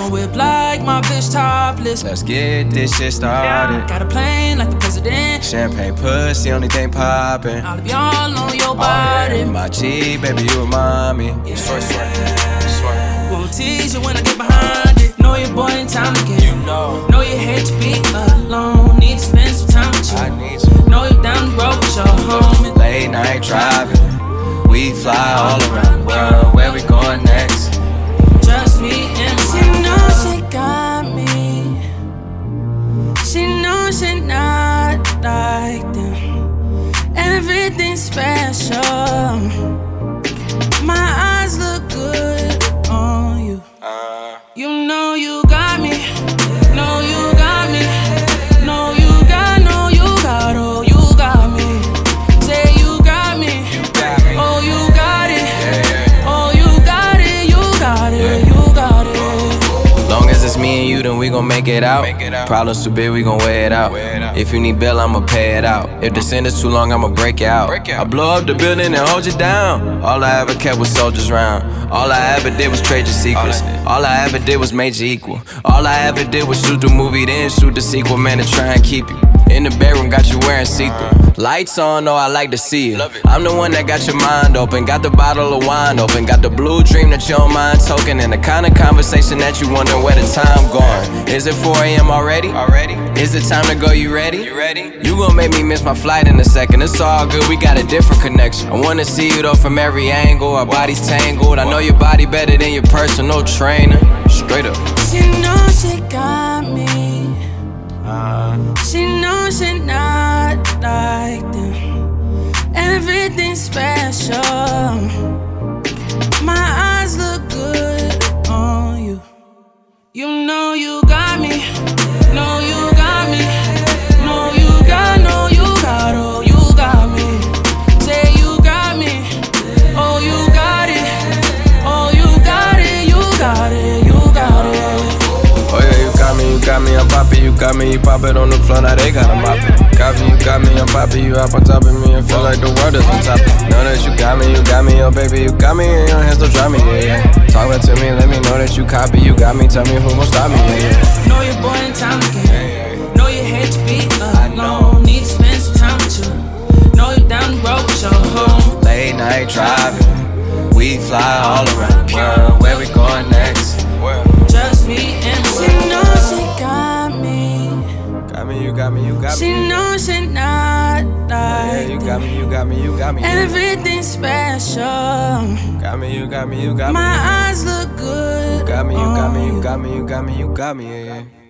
I'ma whip like my bitch topless. Let's get this shit started. Got a plane like the president. Champagne pussy, only thing poppin'. All of y'all on your body. My G, baby, you remind me. Won't tease you when I get behind it. Know your boy in time to get. Know you hate to be alone. Need to spend some time with you. I need some. Know you down the road with your homie. Late night driving, we fly all around the world. Where we going next? Just me and she knows she got me. She knows she not like them. Everything special. My eyes look good on you. You know you got me. No, you got me. No, you got, no, you got, oh, you got me. Say you got me. Oh, you got it. Oh, you got it, you got it, you got it. Long as it's me and you, then we gon' make it out. Problems too big, we gon' weigh it out. If you need bail, I'ma pay it out. If the sentence too long, I'ma break it out. I blow up the building and hold you down. All I ever kept was soldiers round. All I ever did was trade your secrets. All I ever did was make you equal. All I ever did was shoot the movie, then shoot the sequel, man, to try and keep you. In the bedroom, got you wearing see-through. Lights on, oh, I like to see it. I'm the one that got your mind open. Got the bottle of wine open. Got the blue dream that you don't mind token. And the kind of conversation that you wonder where the time going. Is it 4 a.m. already? Is it time to go, you ready? You gon' make me miss my flight in a second. It's all good, we got a different connection. I wanna see you though from every angle. Our bodies tangled. I know your body better than your personal trainer. Straight up. She knows she got me. She knows she not like them. Everything special. My eyes look good on you. You know you got me. No, you got me. No, you got, no, you got, oh, you got me. Say you got me. Oh, you got it. Oh, you got it, you got it, you got it. Oh yeah, you got me, I'm poppin', you got me, you pop it on the floor, now they gotta mop it. Got me, you got me, I'm poppin', you up on top of me and feel like the world is on top of me. Know that you got me, oh baby, you got me, and your hands don't drop me, yeah. Talk back to me, let me know that you copy, you got me, tell me who gon' stop me, yeah. Know your boy in time again. Know you hate to be alone. Need to spend some time with you. Know you down the road with your home. Late night driving, we fly all around the world. Where we going next? Just me and she knows she got me. Got me, you got me, you got me. She knows she not like Yeah, you got me, you got me, you got me. everything special. Got me, you got me, you got me. My eyes look good. You got me, you got me, you got me, you got me, you got me, yeah.